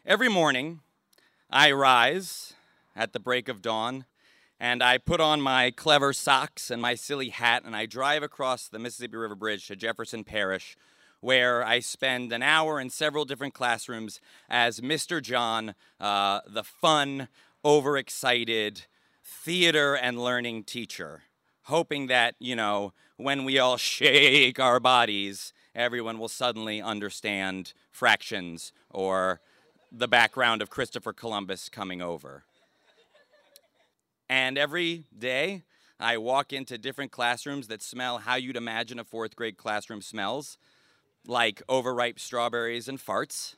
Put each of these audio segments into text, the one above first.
Every morning, I rise at the break of dawn, and I put on my clever socks and my silly hat, and I drive across the Mississippi River Bridge to Jefferson Parish, where I spend an hour in several different classrooms as Mr. John, the fun, overexcited theater and learning teacher, hoping that, when we all shake our bodies, everyone will suddenly understand fractions or the background of Christopher Columbus coming over. And every day, I walk into different classrooms that smell how you'd imagine a fourth grade classroom smells, like overripe strawberries and farts.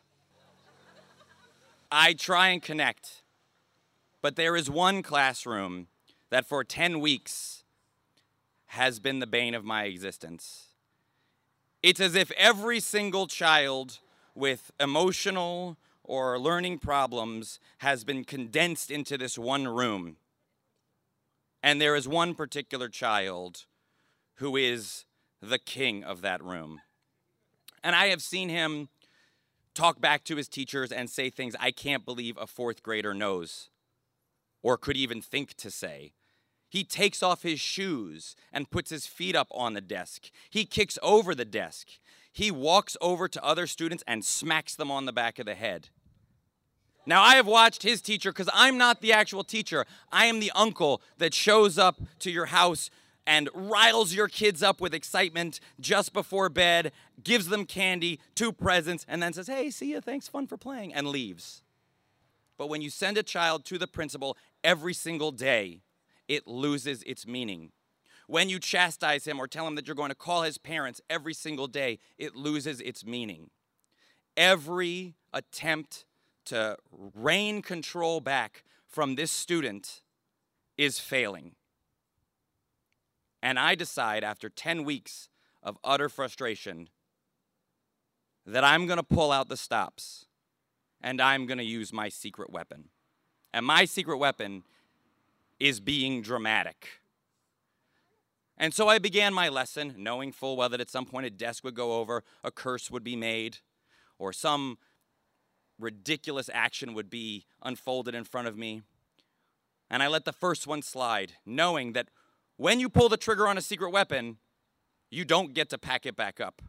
I try and connect, but there is one classroom that for 10 weeks has been the bane of my existence. It's as if every single child with emotional or learning problems has been condensed into this one room. And there is one particular child who is the king of that room. And I have seen him talk back to his teachers and say things I can't believe a fourth grader knows or could even think to say. He takes off his shoes and puts his feet up on the desk. He kicks over the desk. He walks over to other students and smacks them on the back of the head. Now, I have watched his teacher because I'm not the actual teacher. I am the uncle that shows up to your house and riles your kids up with excitement just before bed, gives them candy, 2 presents, and then says, "Hey, see ya, thanks, fun for playing," and leaves. But when you send a child to the principal every single day, it loses its meaning. When you chastise him or tell him that you're going to call his parents every single day, it loses its meaning. Every attempt to rein control back from this student is failing. And I decide after 10 weeks of utter frustration that I'm going to pull out the stops and I'm going to use my secret weapon. And my secret weapon is being dramatic. And so I began my lesson, knowing full well that at some point a desk would go over, a curse would be made, or some ridiculous action would be unfolded in front of me. And I let the first one slide, knowing that when you pull the trigger on a secret weapon, you don't get to pack it back up.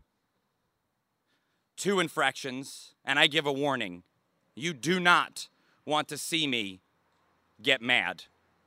2 infractions, and I give a warning. You do not want to see me get mad.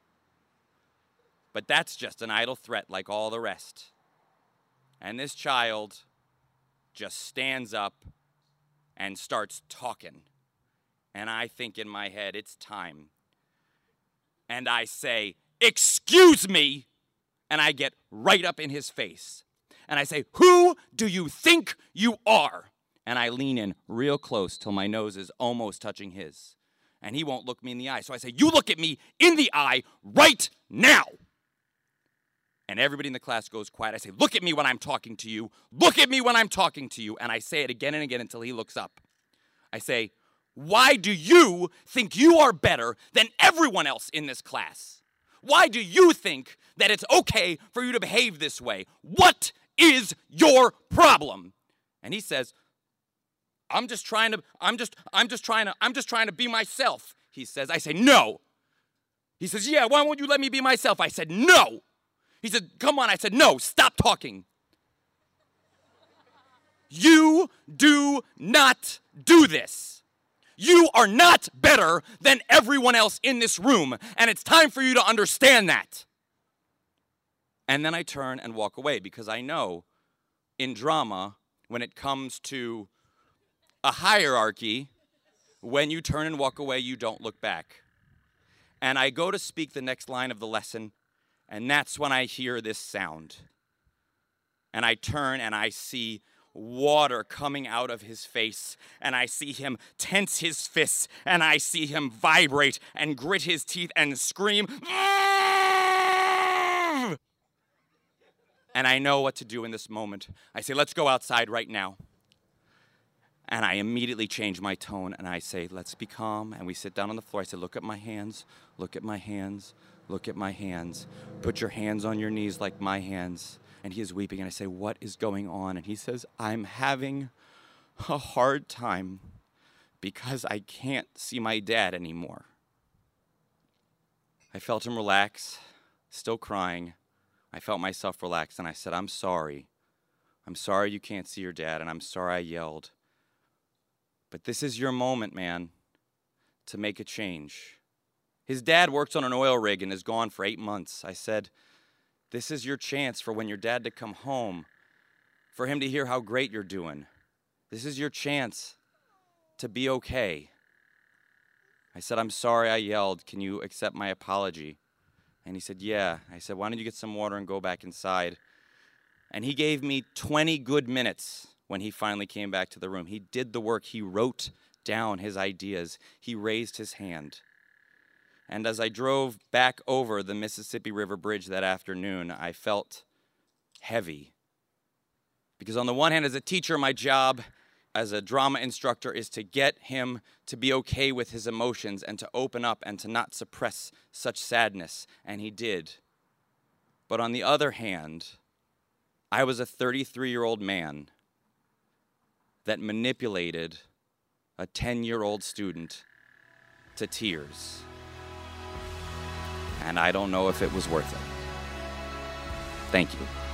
But that's just an idle threat like all the rest. And this child just stands up and starts talking. And I think in my head, it's time. And I say, "Excuse me!" And I get right up in his face. And I say, "Who do you think you are?" And I lean in real close till my nose is almost touching his. And he won't look me in the eye. So I say, "You look at me in the eye right now." And everybody in the class goes quiet. I say, "Look at me when I'm talking to you. Look at me when I'm talking to you." And I say it again and again until he looks up. I say, "Why do you think you are better than everyone else in this class? Why do you think that it's okay for you to behave this way? What is your problem?" And he says, I'm just trying to be myself," he says. I say, "No." He says, "Yeah, why won't you let me be myself?" I said, "No." He said, "Come on." I said, "No, stop talking. You do not do this. You are not better than everyone else in this room, and it's time for you to understand that." And then I turn and walk away because I know in drama, when it comes to a hierarchy, when you turn and walk away, you don't look back. And I go to speak the next line of the lesson, and that's when I hear this sound. And I turn and I see water coming out of his face, and I see him tense his fists, and I see him vibrate and grit his teeth and scream. And I know what to do in this moment. I say, "Let's go outside right now." And I immediately change my tone, and I say, "Let's be calm." And we sit down on the floor. I say, "Look at my hands, look at my hands, look at my hands. Put your hands on your knees like my hands." And he is weeping, and I say, "What is going on?" And he says, "I'm having a hard time because I can't see my dad anymore. I felt him relax, still crying. I felt myself relax, and I said, I'm sorry. I'm sorry you can't see your dad, and I'm sorry I yelled. But this is your moment, man, to make a change. His dad works on an oil rig and is gone for 8 months. I said, this is your chance for when your dad to come home, for him to hear how great you're doing. This is your chance to be okay. I said, I'm sorry I yelled. Can you accept my apology? And he said, yeah. I said, why don't you get some water and go back inside? And he gave me 20 good minutes when he finally came back to the room. He did the work. He wrote down his ideas. He raised his hand. And as I drove back over the Mississippi River Bridge that afternoon, I felt heavy. Because on the one hand, as a teacher, my job as a drama instructor is to get him to be okay with his emotions and to open up and to not suppress such sadness, and he did. But on the other hand, I was a 33-year-old man that manipulated a 10-year-old student to tears. And I don't know if it was worth it. Thank you.